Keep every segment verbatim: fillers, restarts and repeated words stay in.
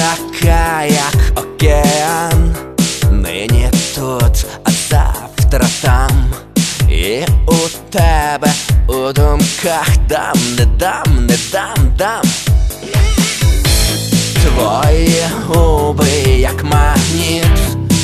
така, як океан, нині тут, а завтра там. І у тебе у думках дам, не дам, не дам, дам. Твої губи, як магніт,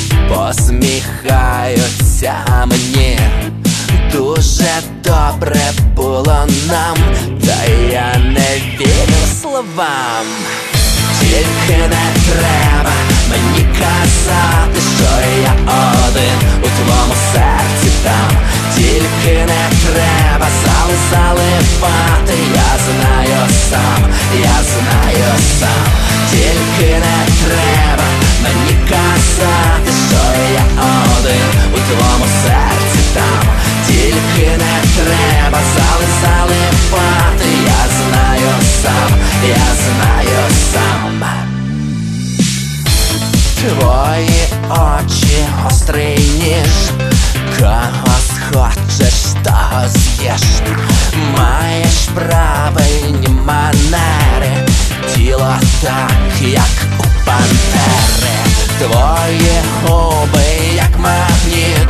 посміхаються мені. Дуже добре було нам, та я не вірю словам. Тільки не треба мені казати, що я один у твоєму серці там. Тільки не треба зали заливати, я знаю сам, я знаю сам. Тільки не треба мені казати, що я один у твоєму серці там. Тільки не треба зали заливати, я знаю сам, я знаю сам. Твої очі гострий ніж, кого схочеш, того з'їш. Маєш правильні манери, тіло так, як у пантери. Твої губи, як магніт,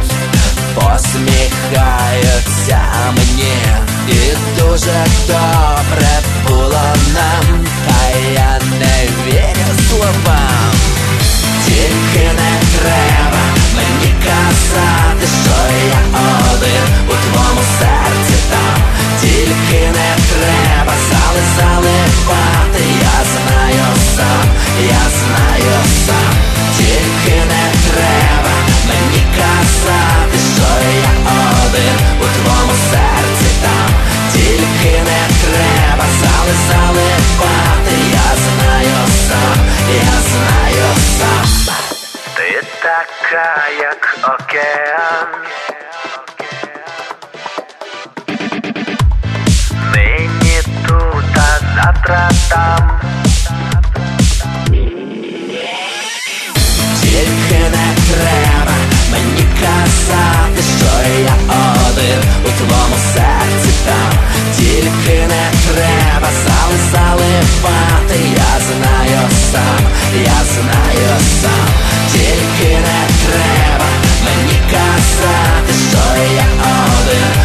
посміхаються мені. І дуже добре було нам, та я не вірю словам. Тільки не треба мені казати, що я один у твоєму серці там. Тільки не треба зали заливати, я знаю сам, я знаю сам. Тільки не треба мені казати, що я один у твоєму серці там. Тільки не треба зали заливати, я знаю сам, я знаю сам. Ти така, як океан, нині тут, а завтра там. Тільки не треба мені казати, що я один у твоєму серці там. Тільки не треба зали заливати, я знаю сам, я знаю сам. Тільки не треба мені казати, що я один